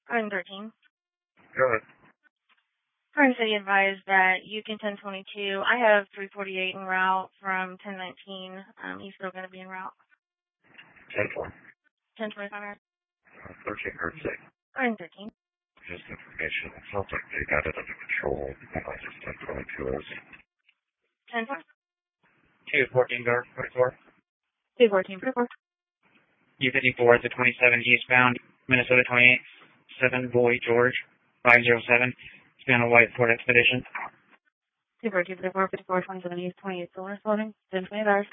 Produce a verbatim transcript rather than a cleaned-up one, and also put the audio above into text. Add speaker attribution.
Speaker 1: I'm thirteen.
Speaker 2: Go ahead.
Speaker 1: Current City advised that Yukon ten twenty-two. I have three forty-eight en route from ten nineteen. Um, he's still going to be en route.
Speaker 2: ten twenty.
Speaker 1: ten twenty-five.
Speaker 2: Uh, thirteen Earthsay.
Speaker 1: I'm thirteen.
Speaker 2: Just information. It sounds like they got it under control. And I just ten twenty-two is.
Speaker 1: ten twenty.
Speaker 3: two fourteen Guard forty-four.
Speaker 1: two fourteen forty-four.
Speaker 3: U fifty-four to twenty-seven eastbound, Minnesota twenty-eight, seven Boy George, five zero seven. It's been a white Ford Expedition.
Speaker 1: two fourteen forty-four, fifty-four, twenty-seven east, twenty-eight solar floating, ten twenty dollars.